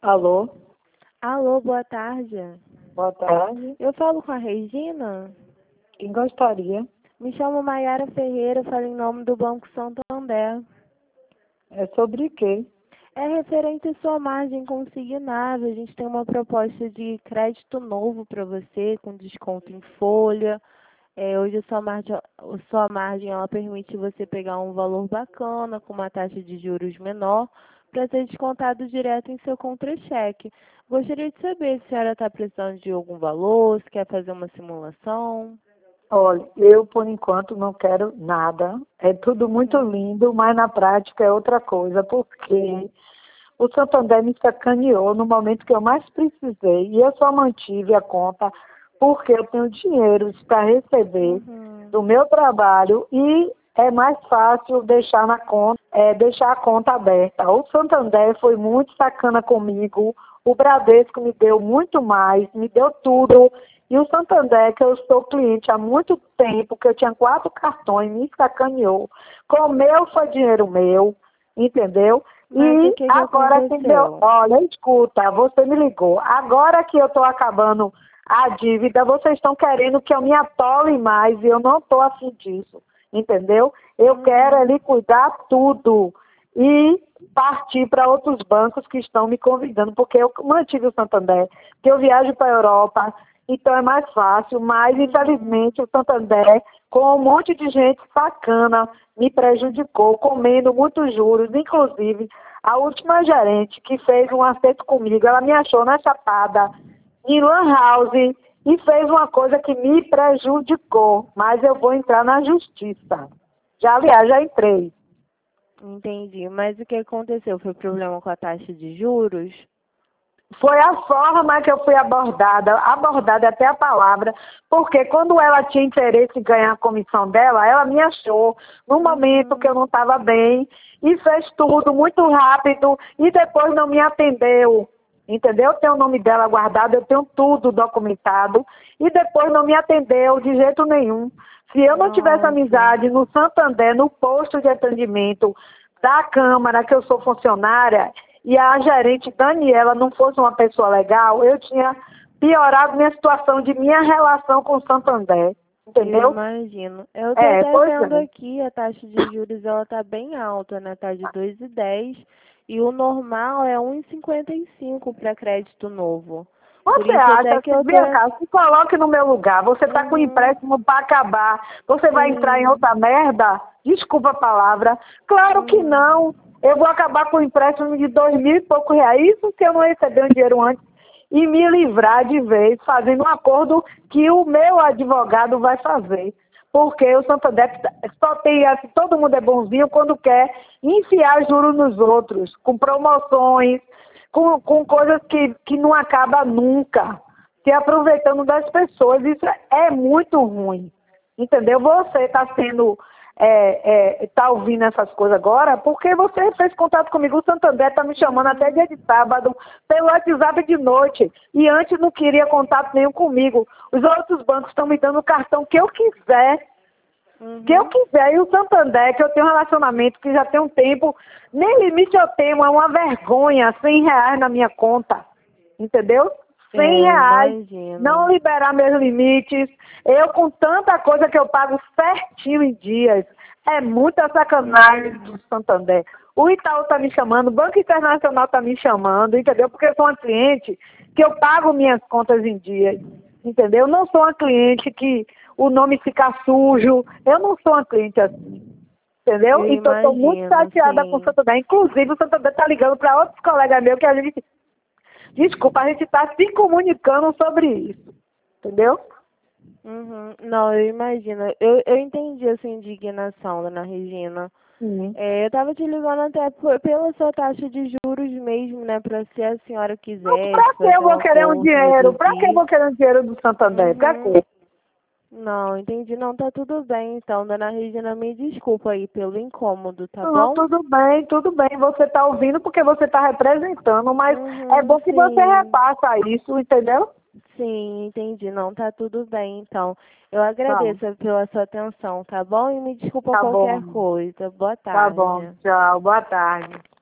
Alô, Alô, boa tarde. boa tarde. Eu falo com a Regina. Quem gostaria? Me chamo Maiara Ferreira, falo em nome do Banco Santander. É sobre quê? É referente à sua margem consignável. A gente tem uma proposta de crédito novo para você, com desconto em folha. Hoje a sua margem ela permite você pegar um valor bacana, com uma taxa de juros menor, para ser descontado direto em seu contra-cheque. Gostaria de saber se a senhora está precisando de algum valor, se quer fazer uma simulação. Olha, eu por enquanto não quero nada. É tudo muito Uhum. lindo, mas na prática é outra coisa, porque o Santander me sacaneou no momento que eu mais precisei e eu só mantive a conta porque eu tenho dinheiro para receber Uhum. do meu trabalho e é mais fácil deixar na conta, deixar a conta aberta. O Santander foi muito sacana comigo, o Bradesco me deu muito mais, me deu tudo. E o Santander, que eu sou cliente há muito tempo, que eu tinha 4 cartões, me sacaneou. Comeu foi dinheiro meu, entendeu? Mas o E que agora que deu, aconteceu? olha, escuta, você me ligou. Agora que eu estou acabando a dívida, vocês estão querendo que eu me atole mais e eu não estou afim disso, entendeu? Eu quero Uhum. ali cuidar tudo e partir para outros bancos que estão me convidando, porque eu mantive o Santander, que eu viajo para a Europa, então é mais fácil, mas Uhum. infelizmente o Santander, com um monte de gente sacana, me prejudicou, comendo muitos juros, inclusive a última gerente que fez um acerto comigo, ela me achou na Chapada, em Lan House, e fez uma coisa que me prejudicou, mas eu vou entrar na justiça. Já, aliás, já entrei. Entendi. Mas o que aconteceu? Foi problema com a taxa de juros? Foi a forma que eu fui abordada até a palavra, porque quando ela tinha interesse em ganhar a comissão dela, ela me achou no momento que eu Uhum. não estava bem e fez tudo muito rápido e depois não me atendeu. Entendeu? Eu tenho o nome dela guardado, eu tenho tudo documentado e depois não me atendeu de jeito nenhum. Se eu não tivesse Nossa. amizade no Santander, no posto de atendimento da Câmara, que eu sou funcionária, e a gerente Daniela não fosse uma pessoa legal, eu tinha piorado minha situação de minha relação com o Santander, Eu entendeu? imagino. Eu tô até Pois vendo é. aqui, a taxa de juros ela tá bem alta, né? Tá de 2,10 e o normal é 1,55 para crédito novo. Por Você isso até acha, que eu tô. vem cá, se coloque no meu lugar, você está com Uhum. empréstimo para acabar, você vai entrar em Sim. outra merda? Desculpa a palavra. Claro que Uhum. não. Eu vou acabar com o empréstimo de 2.000 e pouco reais, isso se eu não receber o dinheiro antes, e me livrar de vez, fazendo um acordo que o meu advogado vai fazer. Porque o Santander só tem, assim, todo mundo é bonzinho quando quer enfiar juros nos outros, com promoções, com coisas que não acaba nunca, se aproveitando das pessoas. Isso é muito ruim, entendeu? Você está sendo, está ouvindo essas coisas agora porque você fez contato comigo. O Santander está me chamando até Uhum. dia de sábado, pelo WhatsApp de noite, e antes não queria contato nenhum comigo. Os outros bancos estão me dando o cartão que eu quiser, Uhum. e o Santander, que eu tenho um relacionamento que já tem um tempo, nem limite eu tenho, é uma vergonha, R$ 100 na minha conta, entendeu? Eu R$ 100, não imagino. liberar meus limites, eu com tanta coisa que eu pago certinho em dias, é muita sacanagem do Santander. O Itaú está me chamando, o Banco Internacional está me chamando, entendeu? Porque eu sou uma cliente que eu pago minhas contas em dias, entendeu? Eu não sou uma cliente que o nome fica sujo, eu não sou uma cliente assim, entendeu? Eu Então eu estou muito imagino, chateada com o sim. Santander. Inclusive o Santander está ligando para outros colegas meus que a gente, desculpa, a gente está se comunicando sobre isso, entendeu? Uhum. Não, eu imagino. Eu entendi a sua indignação, dona Regina. Sim. Eu tava te ligando até pela sua taxa de juros mesmo, né? Pra se a senhora quisesse Para que eu fazer um vou querer um acordo, dinheiro? Para que eu reduzir. vou querer um dinheiro do Santander? Para Uhum. quê? Não, entendi. Não, tá tudo bem. Então, dona Regina, me desculpa aí pelo incômodo, tá Não, bom? tudo bem, tudo bem. Você está ouvindo porque você está representando, mas é Uhum, bom que você sim. repassa isso, entendeu? Sim, entendi. Não, tá tudo bem, então. Eu Tá, agradeço pela sua atenção, tá bom? E me desculpa tá qualquer bom. coisa. Boa Tá bom. tarde. Tchau. Boa tarde.